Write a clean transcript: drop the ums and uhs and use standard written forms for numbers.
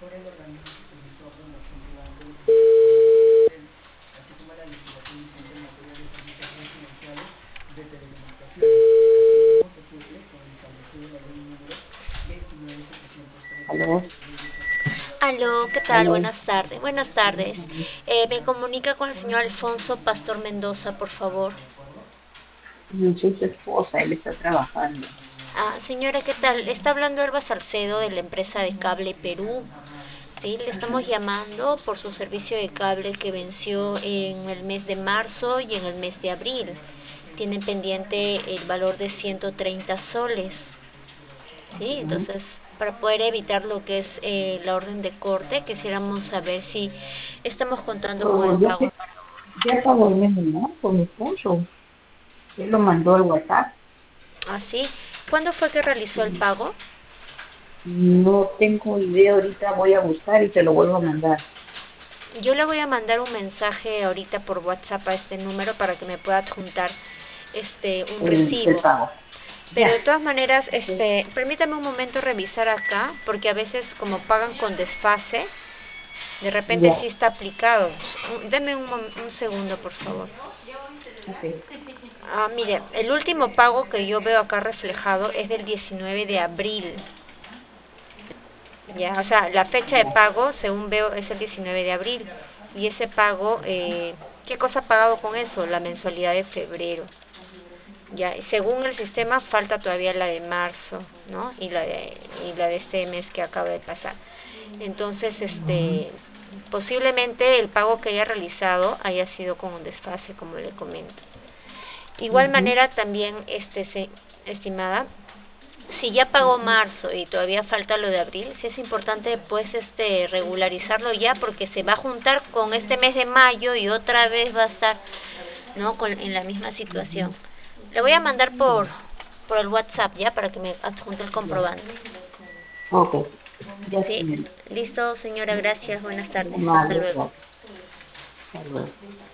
Aló, Aló, ¿qué tal? aló. Buenas tardes. Buenas tardes. Me comunica con el señor Alfonso Pastor Mendoza, por favor. Soy su esposa, él está trabajando. Señora, ¿qué tal? Está hablando Elba Salcedo de la empresa de Cable Perú. Sí, le estamos llamando por su servicio de cable que venció en el mes de marzo y en el mes de abril. Tienen pendiente el valor de 130 soles. Sí, ¿No? entonces para poder evitar lo que es la orden de corte, quisiéramos saber si estamos contando con el Pero pago. ya pagó el mes de marzo, mi esposo. Él lo mandó al WhatsApp. ¿Así? ¿Cuándo fue que realizó el Sí. pago? No tengo idea, ahorita voy a buscar y te lo vuelvo a mandar. Yo le voy a mandar un mensaje ahorita por WhatsApp a este número para que me pueda adjuntar un El recibo. pago. Pero Ya. de todas maneras, Ok. permítame un momento revisar acá, porque a veces como pagan con desfase, de repente Ya. sí está aplicado. Deme un segundo, por favor. Ok. Mire, el último pago que yo veo acá reflejado es del 19 de abril. Ya, o sea, la fecha de Ya. pago, según veo, es el 19 de abril. Y ese pago, ¿qué cosa ha pagado con eso? La mensualidad de febrero. Ya, y según el sistema, falta todavía la de marzo, ¿no? Y la de este mes que acaba de pasar. Entonces, Ujú, posiblemente el pago que haya realizado haya sido con un desfase, como le comento. Igual ujú, manera también, estimada, si ya pagó ujú. marzo y todavía falta lo de abril, sí es importante pues regularizarlo ya porque se va a juntar con este mes de mayo y otra vez va a estar, ¿no? En la misma situación. Ujú. Le voy a mandar por, Ya. por el WhatsApp ya para que me adjunte el Ya. comprobante. Ok. Ya, Sí, señorita. listo, señora, gracias, buenas tardes, hasta Vale, luego. gracias. Hasta luego.